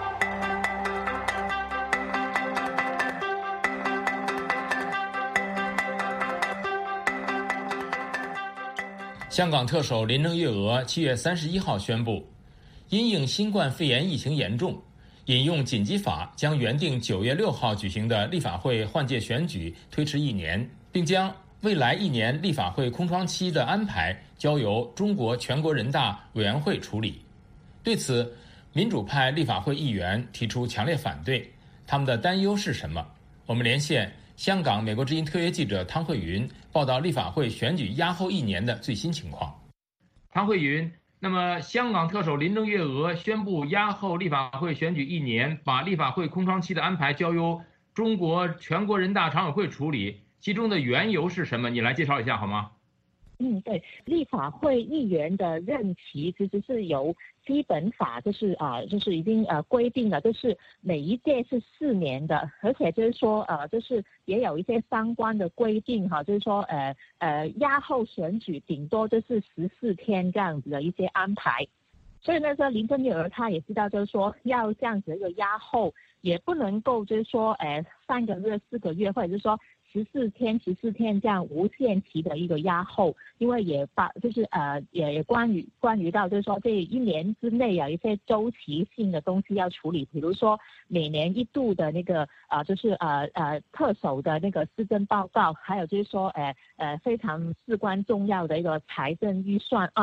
香港特首林郑月娥7月31号宣布，因应新冠肺炎疫情严重，引用紧急法将原定9月6号举行的立法会换届选举推迟1年，并将未来1年立法会空窗期的安排交由中国全国人大委员会处理。对此，民主派立法会议员提出强烈反对，他们的担忧是什么？我们连线香港美国之音特约记者汤慧云，报道立法会选举押后1年的最新情况。汤慧云，那么香港特首林郑月娥宣布押后立法会选举1年，把立法会空窗期的安排交由中国全国人大常委会处理，其中的缘由是什么？你来介绍一下好吗？ 对，立法会议员的任期其实是由基本法就是已经规定了，就是每一届是4年的，而且就是说就是也有一些相关的规定哈，就是说押后选举顶多就是14天这样子的一些安排。所以那时候林郑月娥她也知道，就是说要这样子一个押后，也不能够就是说3个月、4个月，或者是说14天这样无限期的一个押后，因为也关于到就是说这1年之内有一些周期性的东西要处理，比如说每年1度的那个特首的那个施政报告，还有就是说非常至关重要的一个财政预算案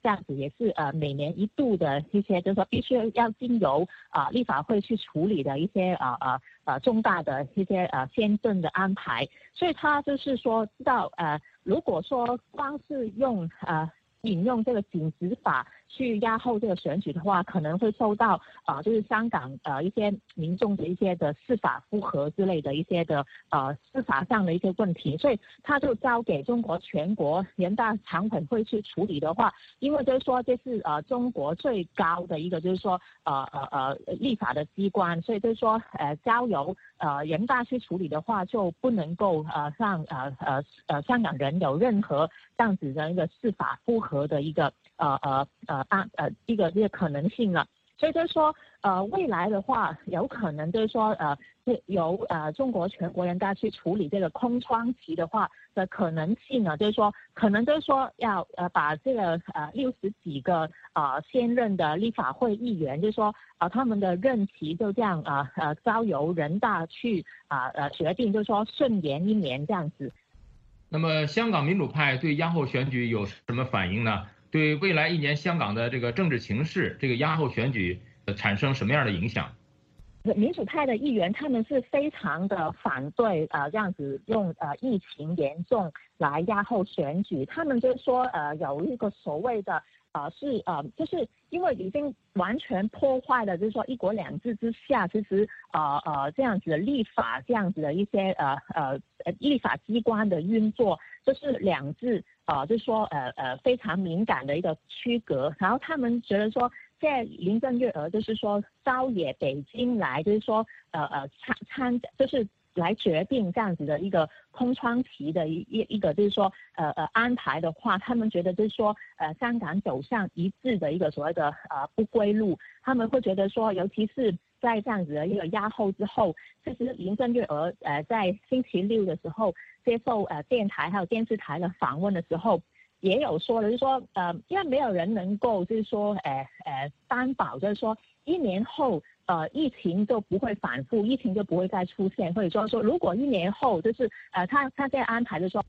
这样子也是每年一度的一些就是说必须要经由立法会去处理的一些重大的一些宪政的安排。所以他就是说知道如果说光是引用这个紧急法去押后这个选举的话，可能会受到就是香港一些民众的一些的司法复核之类的一些的司法上的一些问题，所以他就交给中国全国人大常委会去处理的话，因为就是说这是中国最高的一个就是说立法的机关，所以就是说交由人大去处理的话，就不能够让香港人有任何这样子的一个司法复核的一个一个可能性了。所以就是说未来的话有可能就是说由中国全国人大去处理这个空窗期的话的可能性呢，就是说可能就是说要把这个60几个现任的立法会议员，就是说他们的任期就这样交由人大去决定，就是说顺延1年这样子。 那么香港民主派对押后选举有什么反应呢？对未来1年香港的这个政治情势，这个押后选举产生什么样的影响？ 民主派的议员他们是非常的反对这样子用疫情严重来押后选举，他们就说有一个所谓的就是因为已经完全破坏了，就是说一国两制之下，其实这样子的立法，这样子的一些立法机关的运作，就是两制就是说非常敏感的一个区隔。然后他们觉得说，现在林郑月娥就是说招野北京来，就是说就是来决定这样子的一个空窗期的一个就是说安排的话，他们觉得就是说香港走向一致的一个所谓的不归路，他们会觉得说，尤其是在这样子的一个押后之后，其实林郑月娥在星期六的时候接受电台还有电视台的访问的时候，也有说了，就是说因为没有人能够就是说担保，就是说1年后疫情就不会反复，疫情就不会再出现，或者说如果1年后就是他现在安排的说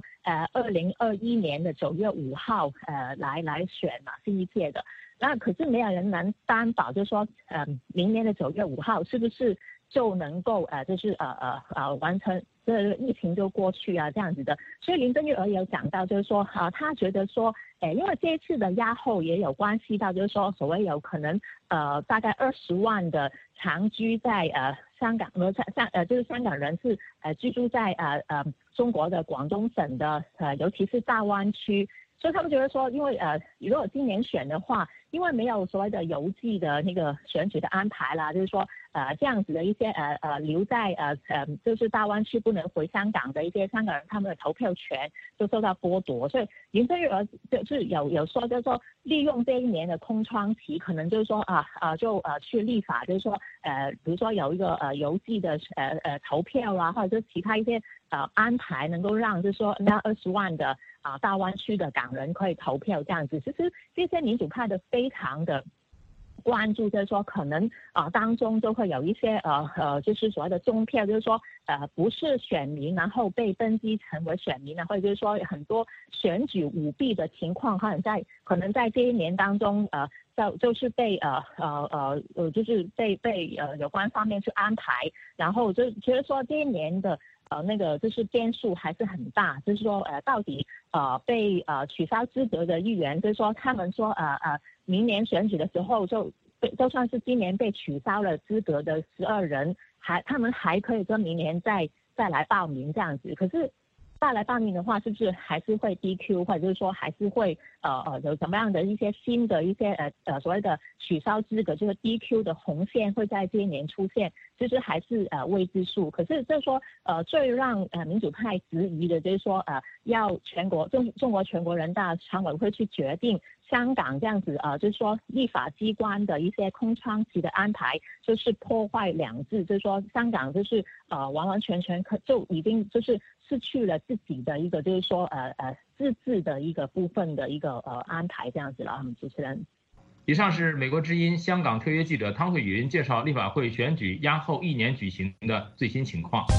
2021年的9月5号来选嘛，新一届的，那可是没有人能担保，就是说明年的9月5号是不是就能够就是完成这个疫情就过去这样子的。所以林郑月娥也有讲到，就是说他觉得说因为这一次的押后也有关系到，就是说所谓有可能大概20万的长居在香港就是香港人是居住在中国的广东省的尤其是大湾区，所以他们觉得说，因为如果今年选的话，因为没有所谓的邮寄的那个选举的安排啦，就是说这样子的一些留在就是大湾区不能回香港的一些香港人，他们的投票权就受到剥夺，所以林郑月娥就是有说，就是说利用这1年的空窗期，可能就是说就去立法，就是说比如说有一个邮寄的投票啊，或者是其他一些安排，能够让就是说那20万的大湾区的港人可以投票这样子。其实这些民主派的非常的关注，就是说可能当中就会有一些就是所谓的中票，就是说不是选民然后被登记成为选民，或者就是说很多选举舞弊的情况，可能在这1年当中就是被就是被有关方面去安排，然后就觉得说这1年的那个就是变数还是很大，就是说到底被取消资格的议员，就是说他们说明年选举的时候就算是今年被取消了资格的12人，他们还可以说明年再来报名这样子。可是再来报名的话，是不是还是会 DQ， 或者就是说还是会有什么样的一些新的一些所谓的取消资格，就是 DQ 的红线会在这1年出现，其实还是未知数。可是就是说最让民主派质疑的就是说要中国全国人大常委会去决定香港这样子就是说立法机关的一些空窗期的安排，就是破坏两制，就是说香港就是完完全全就已经就是失去了自己的一个就是说自治的一个部分的一个安排这样子了。主持人， 以上是美国之音香港特约记者汤慧云介绍立法会选举押后1年举行的最新情况。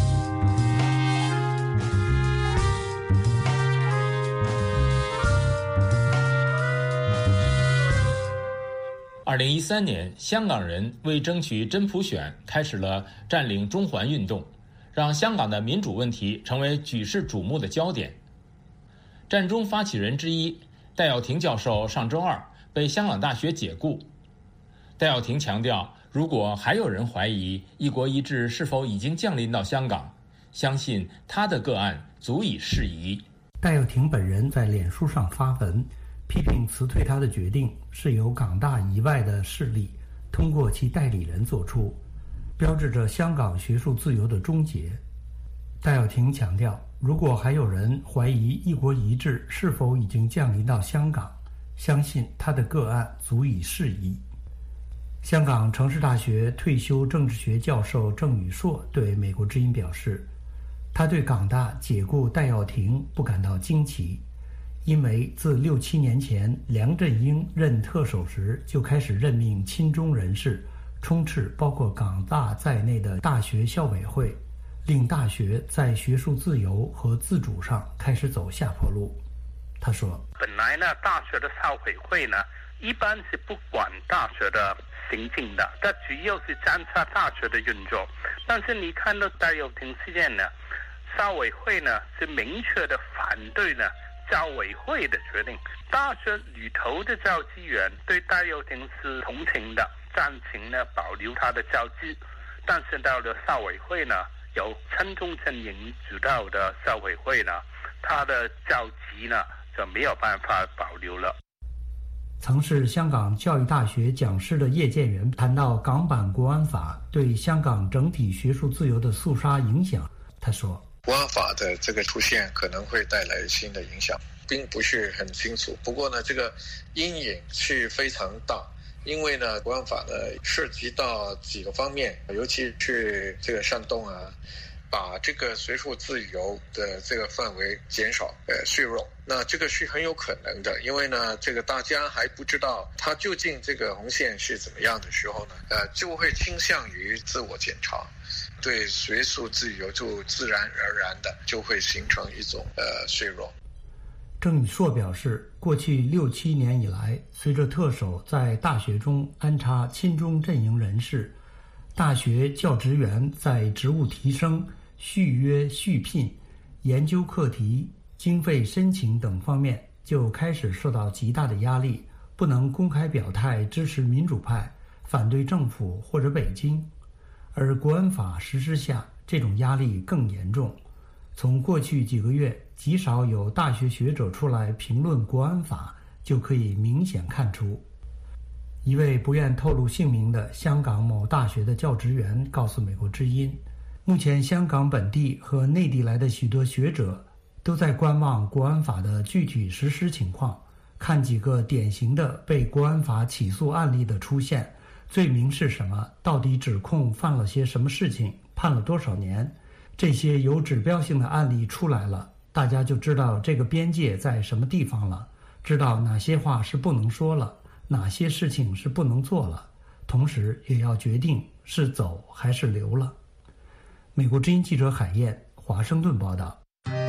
2013年，香港人为争取真普选，开始了占领中环运动，让香港的民主问题成为举世瞩目的焦点。占中发起人之一戴耀廷教授上周二被香港大学解雇。戴耀廷强调，如果还有人怀疑一国一制是否已经降临到香港，相信他的个案足以适宜。 戴耀廷本人在脸书上发文，批评辞退他的决定是由港大以外的势力通过其代理人做出，标志着香港学术自由的终结。戴耀廷强调，如果还有人怀疑一国一制是否已经降临到香港，相信他的个案足以适宜。香港城市大学退休政治学教授郑宇硕对美国之音表示，他对港大解雇戴耀廷不感到惊奇，因为自6、7年前梁振英任特首时就开始任命亲中人士，充斥包括港大在内的大学校委会，令大学在学术自由和自主上开始走下坡路。他说， 本来呢，大学的校委会呢，一般是不管大学的行径的，它主要是监察大学的运作。但是你看到戴耀廷事件呢，校委会呢是明确的反对呢教委会的决定。大学里头的教职员对戴耀廷是同情的，赞成呢保留他的教职，但是到了校委会呢，由亲中阵营主导的校委会呢，他的教职呢就没有办法保留了。 曾是香港教育大学讲师的叶建源谈到港版国安法对香港整体学术自由的肃杀影响，他说， 国安法的这个出现可能会带来新的影响，并不是很清楚。不过呢，这个阴影是非常大，因为呢，国安法呢涉及到几个方面，尤其是这个煽动啊，把这个学术自由的这个范围减少削弱，那这个是很有可能的，因为呢，这个大家还不知道它究竟这个红线是怎么样的时候呢，就会倾向于自我检查，对学术自由就自然而然的就会形成一种削弱。 郑宇硕表示，过去6、7年以来，随着特首在大学中安插亲中阵营人士，大学教职员在职务提升、续约续聘、研究课题、经费申请等方面就开始受到极大的压力，不能公开表态支持民主派，反对政府或者北京。而国安法实施下，这种压力更严重。从过去几个月极少有大学学者出来评论国安法，就可以明显看出。一位不愿透露姓名的香港某大学的教职员告诉美国之音，目前香港本地和内地来的许多学者都在观望国安法的具体实施情况，看几个典型的被国安法起诉案例的出现，罪名是什么，到底指控犯了些什么事情，判了多少年。这些有指标性的案例出来了，大家就知道这个边界在什么地方了，知道哪些话是不能说了，哪些事情是不能做了，同时也要决定是走还是留了。美国之音记者海燕，华盛顿报道。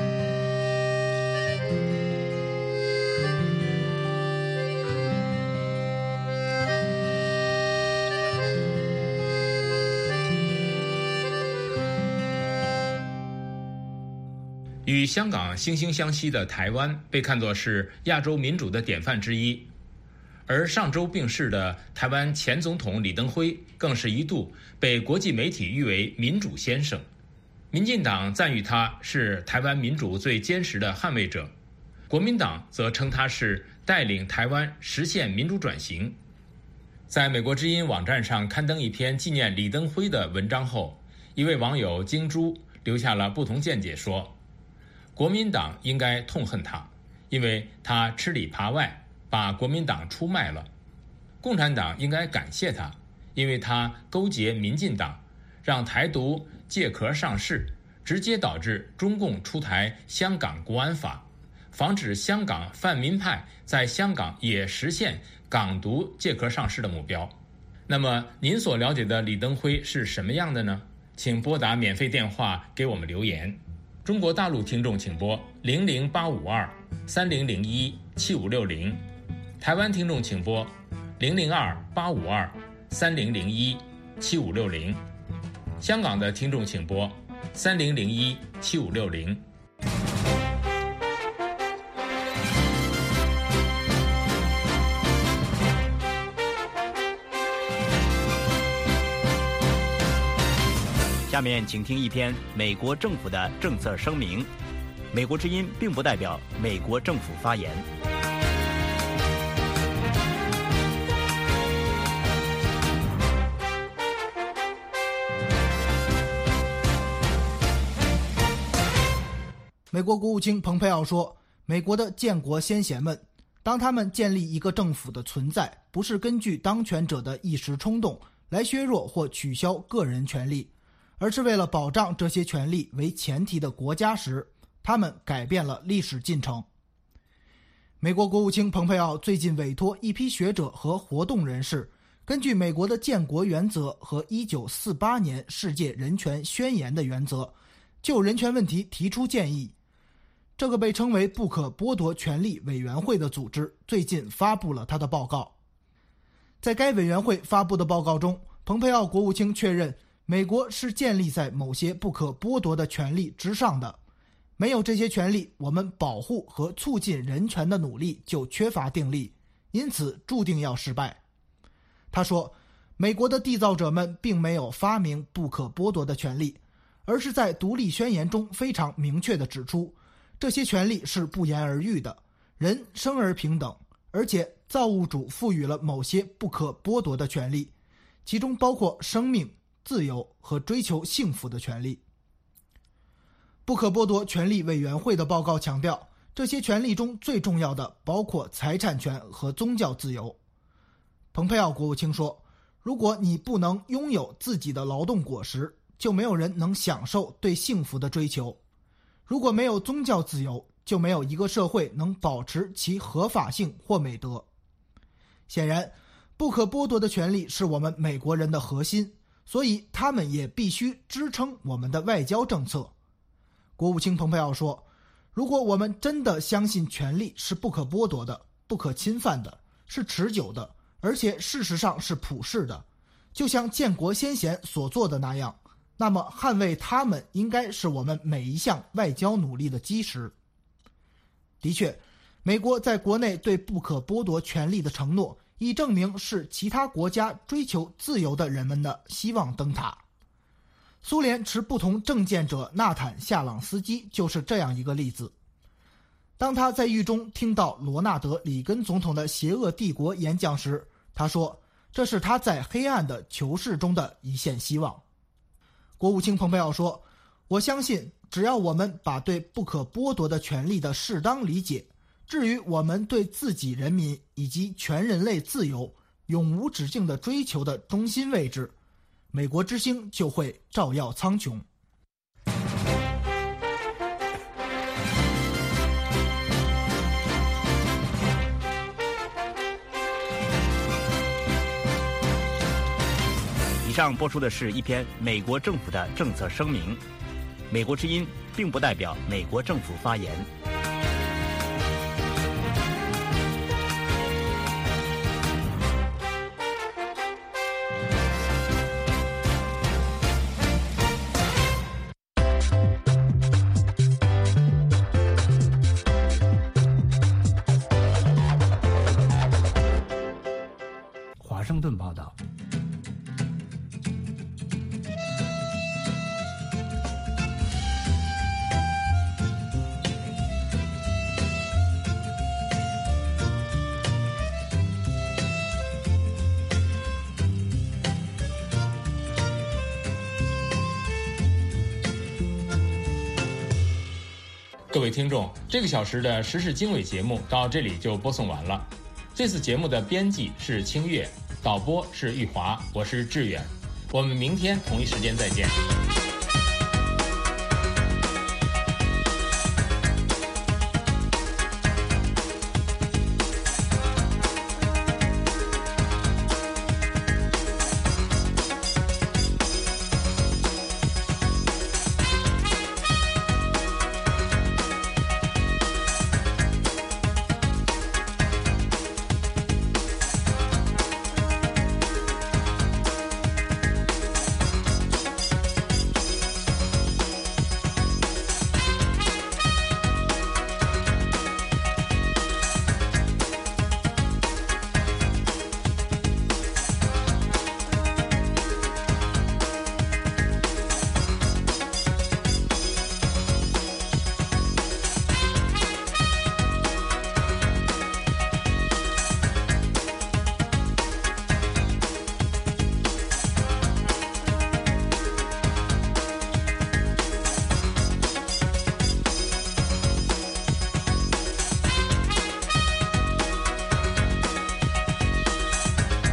与香港惺惺相惜的台湾被看作是亚洲民主的典范之一，而上周病逝的台湾前总统李登辉更是一度被国际媒体誉为民主先生。民进党赞誉他是台湾民主最坚实的捍卫者，国民党则称他是带领台湾实现民主转型。在美国之音网站上刊登一篇纪念李登辉的文章后，一位网友京珠留下了不同见解，说国民党应该痛恨他，因为他吃里扒外，把国民党出卖了。共产党应该感谢他，因为他勾结民进党，让台独借壳上市，直接导致中共出台香港国安法，防止香港泛民派在香港也实现港独借壳上市的目标。那么您所了解的李登辉是什么样的呢？请拨打免费电话给我们留言。中国大陆听众请拨00852-3001-7560，台湾听众请拨 002-852-3001-7560。香港的听众请拨3001-7560。 下面请听一篇美国政府的政策声明。美国之音并不代表美国政府发言。 美国国务卿蓬佩奥说，美国的建国先贤们，当他们建立一个政府的存在，不是根据当权者的一时冲动来削弱或取消个人权利，而是为了保障这些权利为前提的国家时，他们改变了历史进程。美国国务卿蓬佩奥最近委托一批学者和活动人士，根据美国的建国原则和1948年世界人权宣言的原则，就人权问题提出建议。这个被称为不可剥夺权利委员会的组织最近发布了他的报告。在该委员会发布的报告中，蓬佩奥国务卿确认，美国是建立在某些不可剥夺的权利之上的，没有这些权利，我们保护和促进人权的努力就缺乏定力，因此注定要失败。他说，美国的缔造者们并没有发明不可剥夺的权利，而是在独立宣言中非常明确地指出，这些权利是不言而喻的，人生而平等，而且造物主赋予了某些不可剥夺的权利，其中包括生命、自由和追求幸福的权利。不可剥夺权利委员会的报告强调，这些权利中最重要的包括财产权和宗教自由。蓬佩奥国务卿说，如果你不能拥有自己的劳动果实，就没有人能享受对幸福的追求。如果没有宗教自由，就没有一个社会能保持其合法性或美德。显然，不可剥夺的权利是我们美国人的核心，所以他们也必须支撑我们的外交政策。国务卿蓬佩奥说，如果我们真的相信权利是不可剥夺的、不可侵犯的、是持久的，而且事实上是普世的，就像建国先贤所做的那样，那么捍卫它们应该是我们每一项外交努力的基石。的确，美国在国内对不可剥夺权利的承诺，已证明是其他国家追求自由的人们的希望灯塔。苏联持不同政见者纳坦·夏朗斯基就是这样一个例子。当他在狱中听到罗纳德·里根总统的邪恶帝国演讲时，他说，这是他在黑暗的囚室中的一线希望。国务卿蓬佩奥说，我相信只要我们把对不可剥夺的权利的适当理解，至于我们对自己人民以及全人类自由永无止境的追求的中心位置，美国之星就会照耀苍穹。 以上播出的是一篇美国政府的政策声明。美国之音并不代表美国政府发言。 华盛顿报道。 各位听众，这个小时的时事经纬节目到这里就播送完了。这次节目的编辑是清月，导播是玉华，我是志远。我们明天同一时间再见。